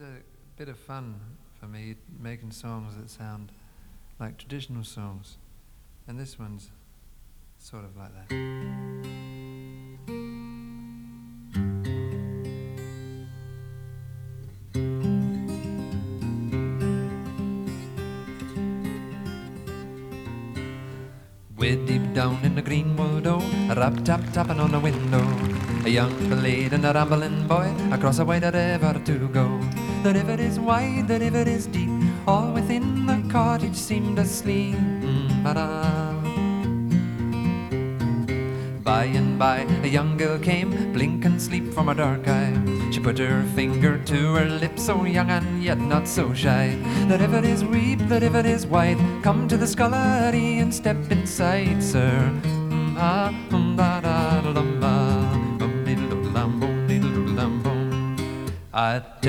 a bit of fun for me making songs that sound like traditional songs, and this one's sort of like that. Way deep down in the greenwood, oh, a rap-tap-tapping on the window, a young blade and a rambling boy across a wider river to go. The river is wide, the river is deep, all within the cottage seemed asleep. By and by, a young girl came, blink and sleep from her dark eye. She put her finger to her lips, so young and yet not so shy. The river is deep, the river is wide, come to the scullery and step inside, sir. I